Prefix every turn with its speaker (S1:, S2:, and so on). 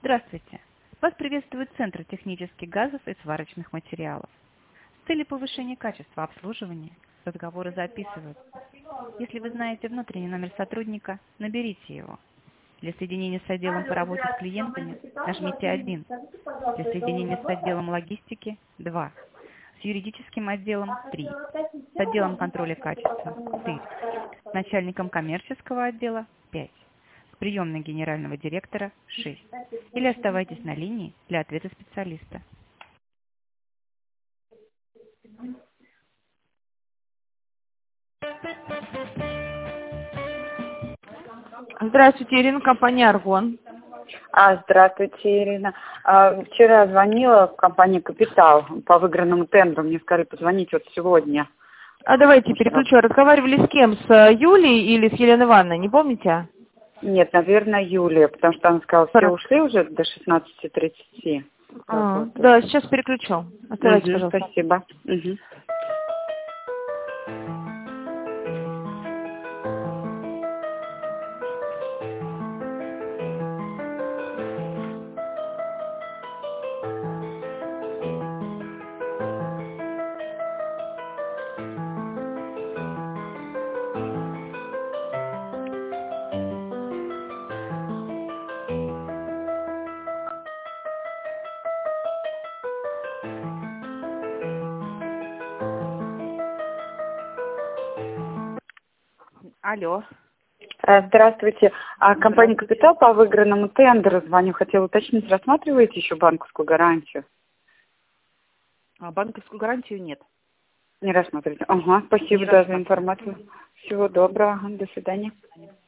S1: Здравствуйте! Вас приветствует Центр технических газов и сварочных материалов. С целью повышения качества обслуживания разговоры записываются. Если вы знаете внутренний номер сотрудника, наберите его. Для соединения с отделом по работе с клиентами нажмите 1. Для соединения с отделом логистики – 2. С юридическим отделом – 3. С отделом контроля качества – 4. С начальником коммерческого отдела – 5. С приемной генерального директора – 6. Или оставайтесь на линии для ответа специалиста.
S2: Здравствуйте, Ирина, компания «Аргон».
S3: Здравствуйте, Ирина. Вчера звонила в компанию «Капитал» по выигранному тендеру. Мне сказали позвонить вот сегодня.
S2: Давайте переключу. Разговаривали с кем? С Юлией или с Еленой Ивановной? Не помните?
S3: Нет, наверное, Юлия, потому что она сказала, все ушли уже до 16:30.
S2: Да, сейчас переключу. Оставайтесь, пожалуйста.
S3: Спасибо.
S1: Алло.
S3: Здравствуйте. Компания «Капитал» по выигранному тендеру звоню. Хотела уточнить, рассматриваете еще банковскую гарантию?
S1: Банковскую гарантию нет.
S3: Не рассматриваете. Спасибо за информацию. Всего доброго. До свидания.